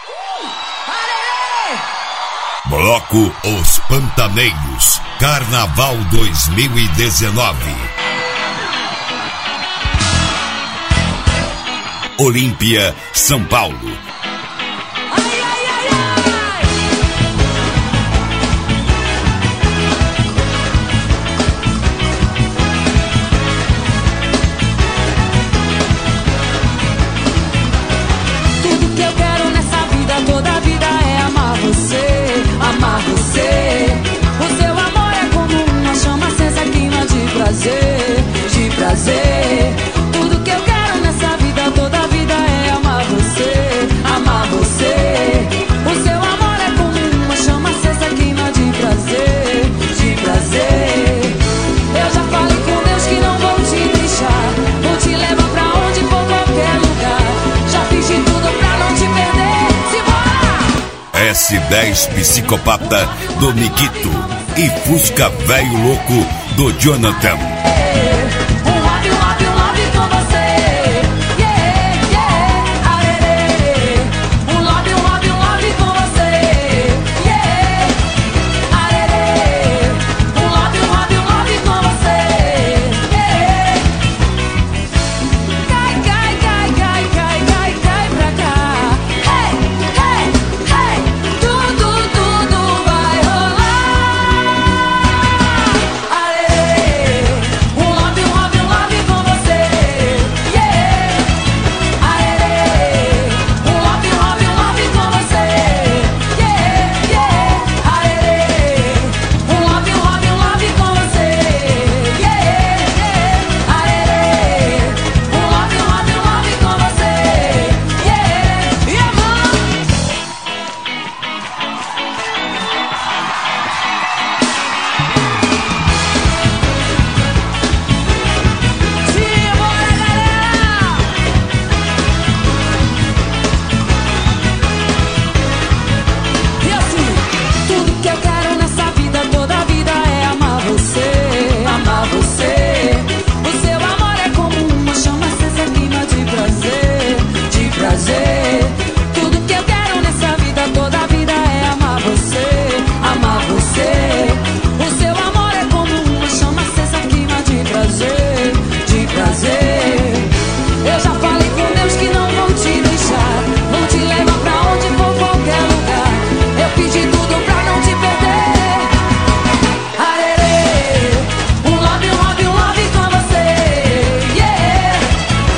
Bloco Os Pantaneiros, Carnaval 2019. Olímpia, São Paulo. Tudo que eu quero nessa vida, toda a vida é amar você, amar você. O seu amor é como uma chama acesa, queima de prazer, de prazer. Tudo que eu quero nessa vida, toda a vida é amar você, amar você. O seu amor é como uma chama acesa, queima de prazer, de prazer. Eu já falei com Deus que não vou te deixar, vou te levar pra onde for, qualquer lugar. Já fiz de tudo pra não te perder, simbora! S10 Psicopata do Nikito e Fusca Velho Louco do Jonathan.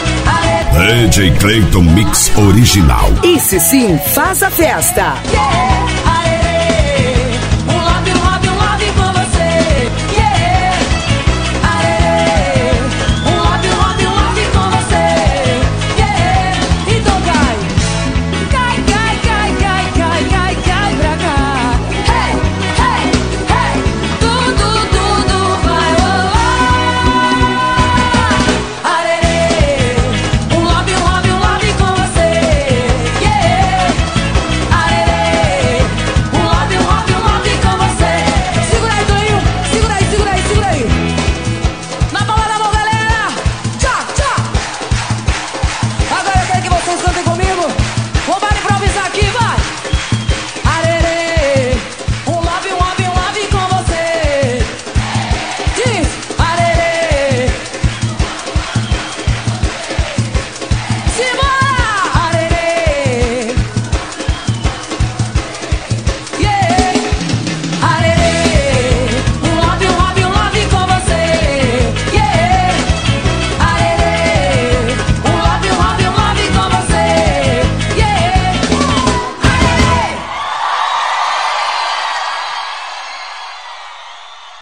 DJ Clayton Mix Original. Esse sim faz a festa.